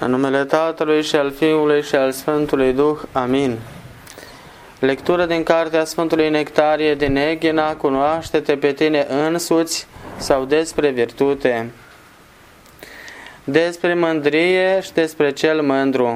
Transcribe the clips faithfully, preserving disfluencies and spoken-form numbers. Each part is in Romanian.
În numele Tatălui și al Fiului și al Sfântului Duh. Amin. Lectură din cartea Sfântului Nectarie din Eghina, Cunoaște-te pe tine însuți, sau despre virtute. Despre mândrie și despre cel mândru.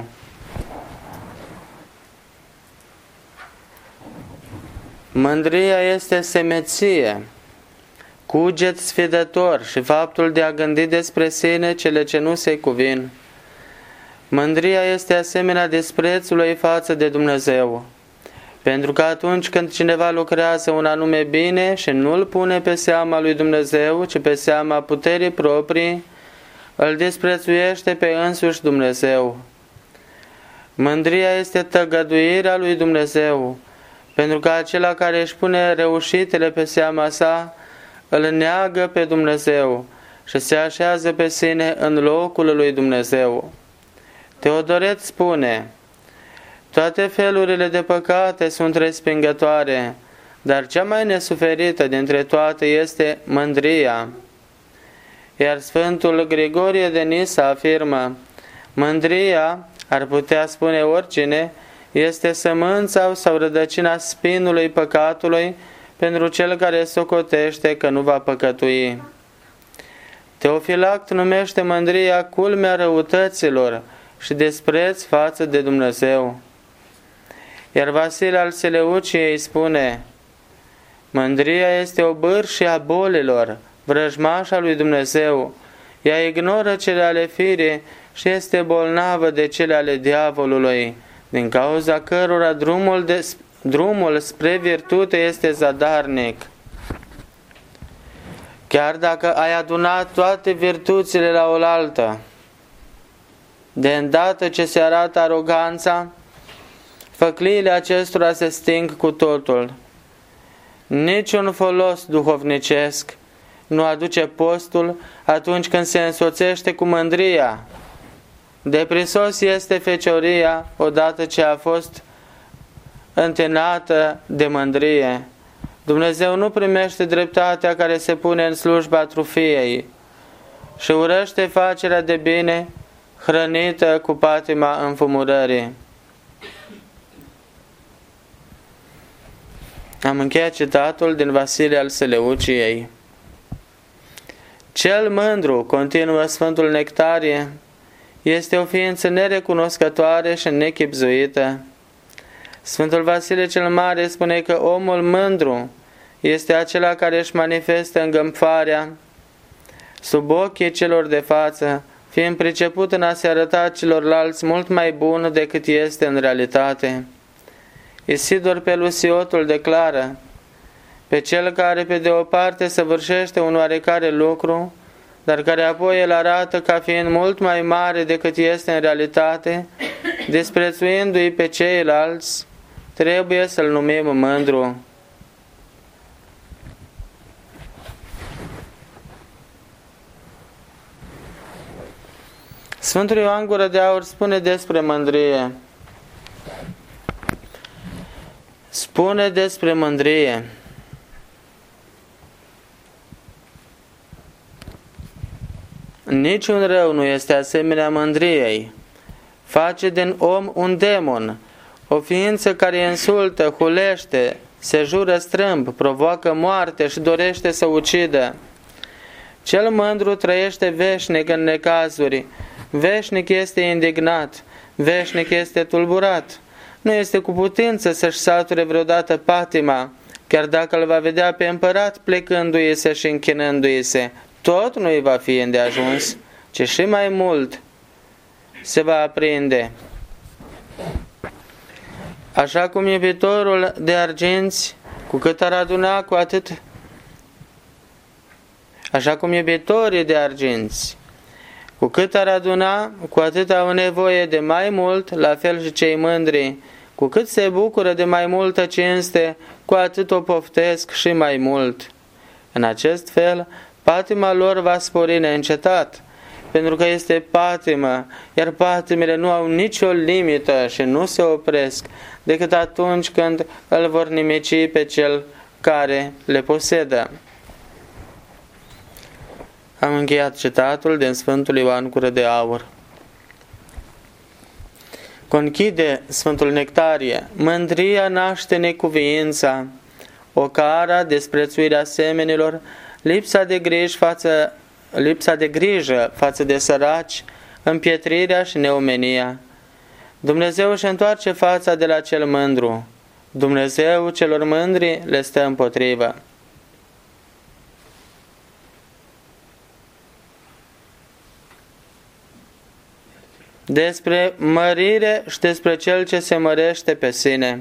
Mândria este semeție, cuget sfidător și faptul de a gândi despre sine cele ce nu se cuvin. Mândria este asemenea disprețului față de Dumnezeu, pentru că atunci când cineva lucrează un anume bine și nu îl pune pe seama lui Dumnezeu, ci pe seama puterii proprii, îl disprețuiește pe însuși Dumnezeu. Mândria este tăgăduirea lui Dumnezeu, pentru că acela care își pune reușitele pe seama sa, îl neagă pe Dumnezeu și se așează pe sine în locul lui Dumnezeu. Teodoret spune: toate felurile de păcate sunt respingătoare, dar cea mai nesuferită dintre toate este mândria. Iar Sfântul Grigorie de Nisa afirmă: mândria, ar putea spune oricine, este sămânța sau rădăcina spinului păcatului pentru cel care socotește că nu va păcătui. Teofilact numește mândria culmea răutăților și despreț față de Dumnezeu. Iar Vasile al Seleuciei spune: mândria este o bârșie a bolilor, vrăjmașa lui Dumnezeu. Ea ignoră cele ale firii și este bolnavă de cele ale diavolului, din cauza cărora drumul, de, drumul spre virtute este zadarnic. Chiar dacă ai adunat toate virtuțile la oaltă, de îndată ce se arată aroganța, făcliile acestora se sting cu totul. Niciun folos duhovnicesc nu aduce postul atunci când se însoțește cu mândria. Deprisos este fecioria odată ce a fost întinată de mândrie. Dumnezeu nu primește dreptatea care se pune în slujba trufiei și urăște facerea de bine hrănită cu patima înfumurării. Am încheiat citatul din Vasile al Seleuciei. Cel mândru, continuă Sfântul Nectarie, este o ființă nerecunoscătoare și nechibzuită. Sfântul Vasile cel Mare spune că omul mândru este acela care își manifestă îngânfarea sub ochii celor de față, fiind priceput în a se arăta celorlalți mult mai bun decât este în realitate. Isidor Pelusiotul declară: pe cel care pe de o parte săvârșește un oarecare lucru, dar care apoi îl arată ca fiind mult mai mare decât este în realitate, disprețuindu-i pe ceilalți, trebuie să-l numim mândru. Sfântul Ioan Gură de Aur spune despre mândrie. Spune despre mândrie: niciun rău nu este asemenea mândriei. Face din om un demon, o ființă care insultă, hulește, se jură strâmb, provoacă moarte și dorește să ucidă. Cel mândru trăiește veșnic în necazuri, veșnic este indignat, veșnic este tulburat. Nu este cu putință să-și sature vreodată patima, chiar dacă îl va vedea pe împărat plecându-i se și închinându-i se. Tot nu-i va fi îndeajuns, ci și mai mult se va aprinde. Așa cum iubitorul de arginți, cu cât ar aduna, cu atât... Așa cum iubitorii de arginți, cu cât ar aduna, cu atât au nevoie de mai mult, la fel și cei mândri. Cu cât se bucură de mai multă cinste, cu atât o poftesc și mai mult. În acest fel, patima lor va spori neîncetat, pentru că este patimă, iar patimile nu au nicio limită și nu se opresc decât atunci când îl vor nimici pe cel care le posedă. Am încheiat citatul din Sfântul Ioan Gură de Aur. Conchide Sfântul Nectarie: mândria naște necuviința, ocara, desprețuirea semenilor, lipsa de grijă față, lipsa de grijă față de săraci, împietrirea și neumenia. Dumnezeu își întoarce fața de la cel mândru. Dumnezeu celor mândri le stă împotrivă. Despre mărire și despre cel ce se mărește pe sine.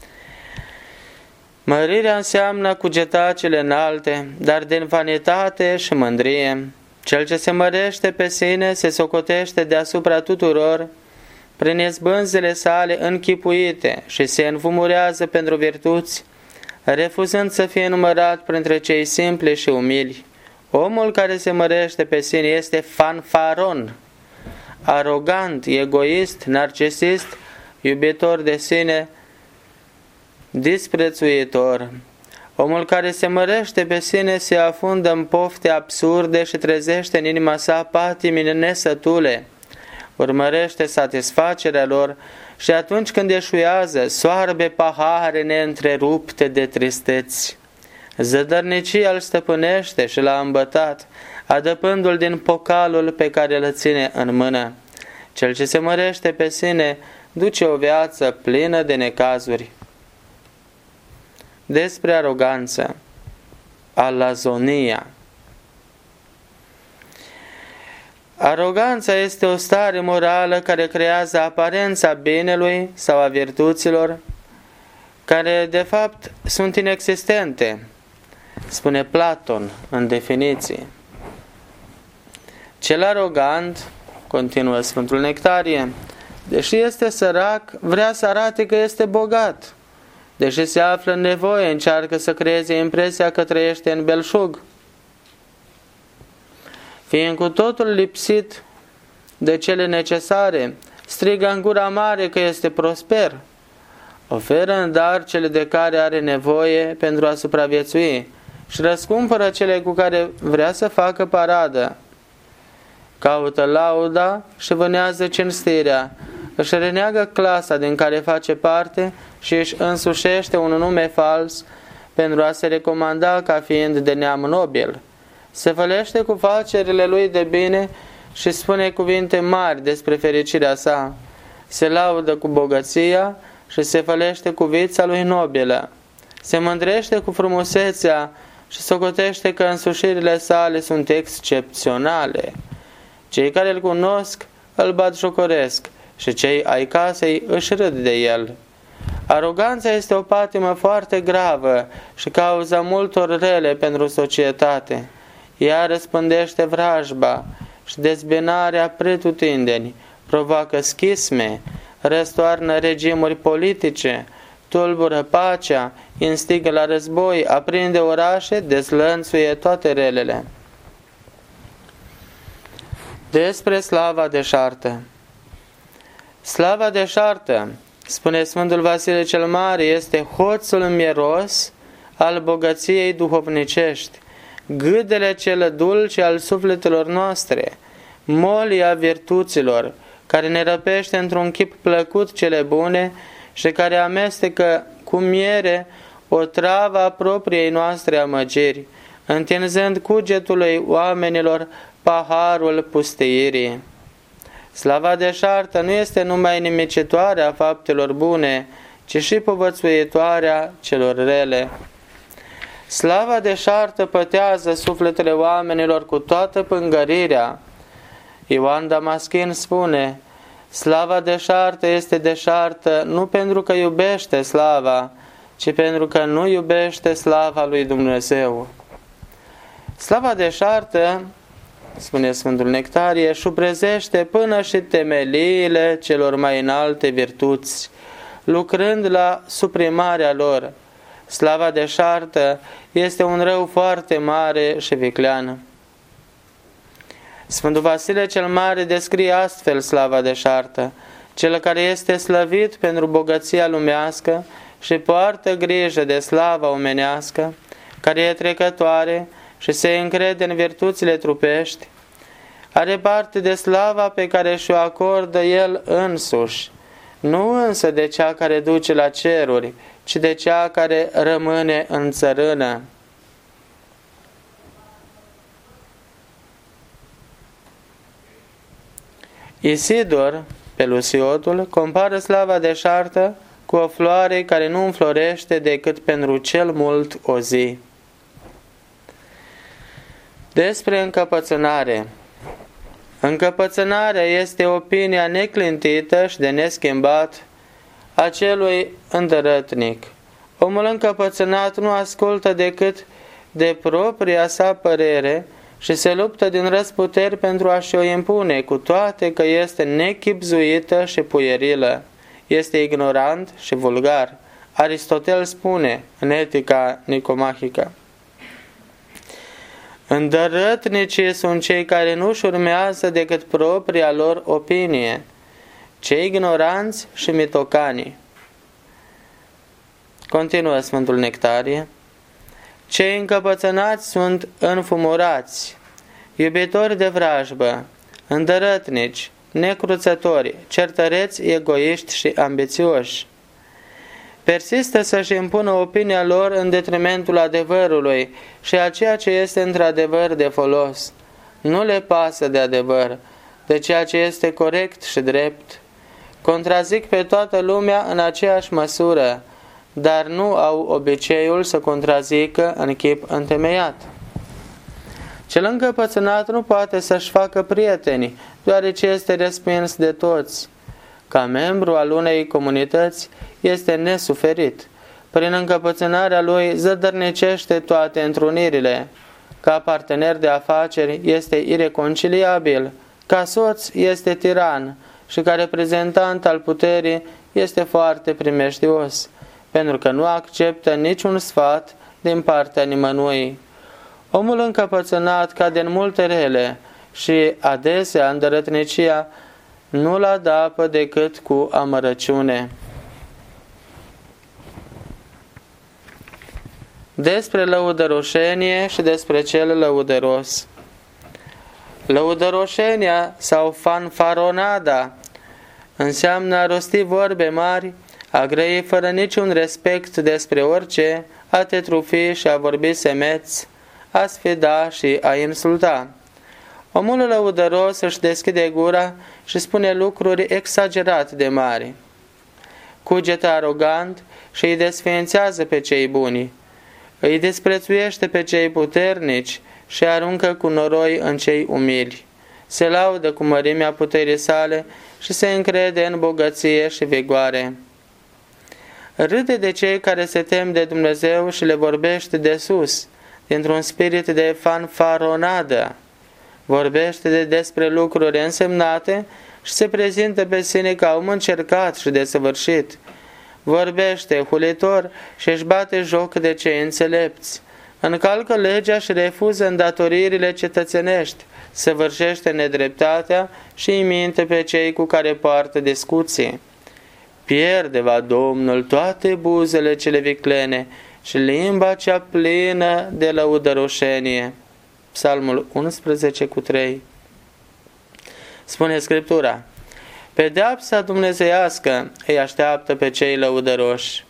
Mărirea înseamnă cugeta cele înalte, dar din vanitate și mândrie. Cel ce se mărește pe sine se socotește deasupra tuturor prin izbânzele sale închipuite și se înfumurează pentru virtuți, refuzând să fie numărat printre cei simpli și umili. Omul care se mărește pe sine este fanfaron, arogant, egoist, narcisist, iubitor de sine, disprețuitor. Omul care se mărește pe sine se afundă în pofte absurde și trezește în inima sa patimi nesătule. Urmărește satisfacerea lor și atunci când eșuează, soarbe pahare neîntrerupte de tristeți. Zădărnicia îl stăpânește și l-a îmbătat, adăpându-l din pocalul pe care îl ține în mână. Cel ce se mărește pe sine duce o viață plină de necazuri. Despre aroganță, alazonia. Aroganța este o stare morală care creează aparența binelui sau a virtuților, care de fapt sunt inexistente, spune Platon în definiție. Cel arogant, continuă Sfântul Nectarie, deși este sărac, vrea să arate că este bogat. Deși se află în nevoie, încearcă să creeze impresia că trăiește în belșug. Fiind cu totul lipsit de cele necesare, strigă în gura mare că este prosper. Oferă în dar cele de care are nevoie pentru a supraviețui și răscumpără cele cu care vrea să facă paradă. Caută lauda și vânează cinstirea, își reneagă clasa din care face parte și își însușește un nume fals pentru a se recomanda ca fiind de neam nobil. Se fălește cu facerile lui de bine și spune cuvinte mari despre fericirea sa. Se laudă cu bogăția și se fălește cu vița lui nobilă. Se mândrește cu frumusețea și socotește că însușirile sale sunt excepționale. Cei care îl cunosc îl batjocoresc și cei ai casei își râd de el. Aroganța este o patimă foarte gravă și cauza multor rele pentru societate. Ea răspândește vrajba și dezbinarea pretutindeni, provoacă schisme, răstoarnă regimuri politice, tulbură pacea, instigă la război, aprinde orașe, dezlănțuie toate relele. Despre slava deșartă. Slava deșartă, spune Sfântul Vasile cel Mare, este hoțul mieros al bogăției duhovnicești, gâdele cel dulce al sufletelor noastre, molia virtuților, care ne răpește într-un chip plăcut cele bune și care amestecă cu miere o travă a propriei noastre amăgiri, întinzând cugetului oamenilor paharul pustiirii. Slava deșartă nu este numai nimicitoarea faptelor bune, ci și povățuitoarea celor rele. Slava deșartă pătează sufletele oamenilor cu toată pângărirea. Ioan Damaschin spune: slava deșartă este deșartă nu pentru că iubește slava, ci pentru că nu iubește slava lui Dumnezeu. Slava deșartă, spune Sfântul Nectarie, șubrezește până și temeliile celor mai înalte virtuți, lucrând la suprimarea lor. Slava deșartă este un rău foarte mare și viclean. Sfântul Vasile cel Mare descrie astfel slava deșartă: cel care este slăvit pentru bogăția lumească și poartă grijă de slava omenească, care e trecătoare și se încrede în virtuțile trupești, are parte de slava pe care și-o acordă el însuși, nu însă de cea care duce la ceruri, ci de cea care rămâne în țărână. Isidor, Pelusiotul, compară slava deșartă cu o floare care nu înflorește decât pentru cel mult o zi. Despre încăpățânare. Încăpățânarea este opinia neclintită și de neschimbat a celui îndărătnic. Omul încăpățânat nu ascultă decât de propria sa părere și se luptă din răsputeri pentru a-și o impune, cu toate că este nechibzuită și puierilă. Este ignorant și vulgar. Aristotel spune în Etica Nicomahică: îndărătnicii sunt cei care nu-și urmează decât propria lor opinie, cei ignoranți și mitocanii. Continuă Sfântul Nectarie: cei încăpățânați sunt înfumurați, iubitori de vrajbă, îndărătnici, necruțători, certăreți, egoiști și ambițioși. Persistă să-și impună opinia lor în detrimentul adevărului și a ceea ce este într-adevăr de folos. Nu le pasă de adevăr, de ceea ce este corect și drept. Contrazic pe toată lumea în aceeași măsură, dar nu au obiceiul să contrazică în chip întemeiat. Cel încăpățânat nu poate să-și facă prieteni, deoarece este respins de toți. Ca membru al unei comunități este nesuferit. Prin încăpățânarea lui zădărnicește toate întrunirile. Ca partener de afaceri este ireconciliabil. Ca soț este tiran și ca reprezentant al puterii este foarte primejdios, pentru că nu acceptă niciun sfat din partea nimănui. Omul încăpățânat cade în multe rele și adesea îndărătnicia nu-l adapă decât cu amărăciune. Despre lăudăroșenie și despre cel lăudăros. Lăudăroșenia sau fanfaronada înseamnă a rosti vorbe mari, a grăi fără niciun respect despre orice, a te trufi și a vorbi semeț, a sfida și a insulta. Omul lăudăros își deschide gura și spune lucruri exagerat de mari. Cugetă arogant și îi desființează pe cei buni. Îi desprețuiește pe cei puternici și aruncă cu noroi în cei umili. Se laudă cu mărimea puterii sale și se încrede în bogăție și vigoare. Râde de cei care se tem de Dumnezeu și le vorbește de sus, dintr-un spirit de fanfaronadă. Vorbește de despre lucruri însemnate și se prezintă pe sine ca om încercat și desăvârșit. Vorbește hulitor și își bate joc de cei înțelepți. Încalcă legea și refuză îndatoririle cetățenești, săvârșește nedreptatea și îi minte pe cei cu care poartă discuții. Pierde va Domnul toate buzele cele viclene și limba cea plină de lăudăroșenie. Psalmul unsprezece cu trei. Spune Scriptura: pedeapsa dumnezeiască îi așteaptă pe cei lăudăroși.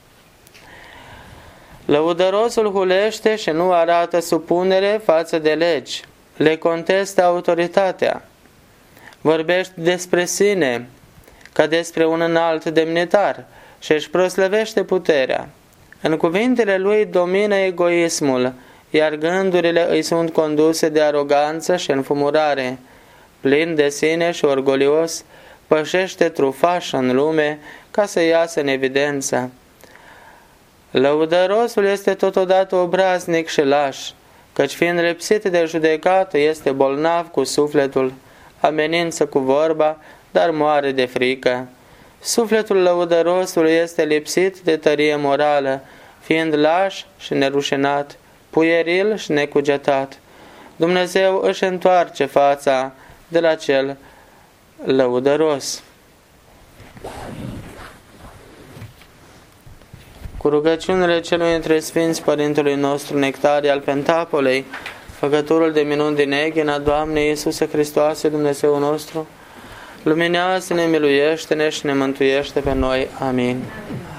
Lăudărosul hulește și nu arată supunere față de legi, le contestă autoritatea. Vorbește despre sine ca despre un înalt demnitar și își proslăvește puterea. În cuvintele lui domină egoismul, iar gândurile îi sunt conduse de aroganță și înfumurare. Plin de sine și orgolios, pășește trufaș în lume ca să iasă în evidență. Lăudărosul este totodată obraznic și laș, căci fiind lipsit de judecată este bolnav cu sufletul, amenință cu vorba, dar moare de frică. Sufletul lăudărosului este lipsit de tărie morală, fiind laș și nerușinat, puieril și necugetat. Dumnezeu își întoarce fața de la cel lăudăros. Cu rugăciunile celui dintre Sfinți Părintelui nostru Nectarie al Pentapolei, făcătorul de minuni din Eghina, Doamne Iisuse Hristoase, Dumnezeu nostru, Luminează-ne, miluiește-ne și ne mântuiește pe noi. Amin.